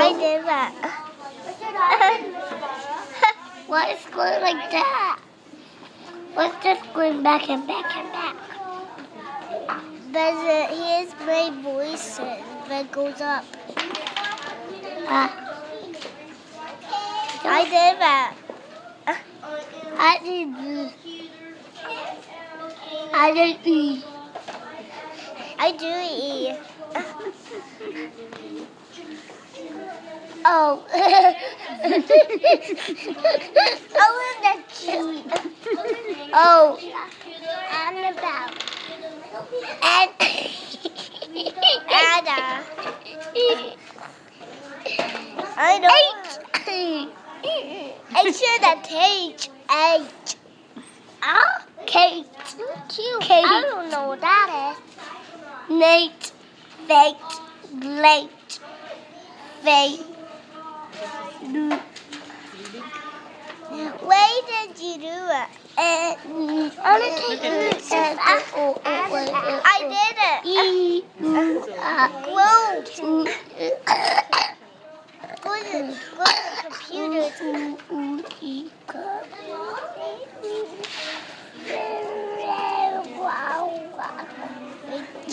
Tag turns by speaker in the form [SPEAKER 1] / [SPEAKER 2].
[SPEAKER 1] I did that.
[SPEAKER 2] Why is it going like that? What's just going back and back and back?
[SPEAKER 1] But here's my voice that goes up. I did that.
[SPEAKER 2] I did. I didn't eat.
[SPEAKER 1] I do eat.
[SPEAKER 2] Oh.
[SPEAKER 1] Oh, that's cute.
[SPEAKER 2] Oh.
[SPEAKER 1] And about.
[SPEAKER 2] And.
[SPEAKER 1] Anna. I know. I should have Kate. H.
[SPEAKER 2] Kate.
[SPEAKER 1] Cute.
[SPEAKER 2] Kate.
[SPEAKER 1] I don't know what that is.
[SPEAKER 2] Nate. Fate. Late. Fate.
[SPEAKER 1] Why did you do it?
[SPEAKER 2] I
[SPEAKER 1] did it. Whoa. Go to the computer.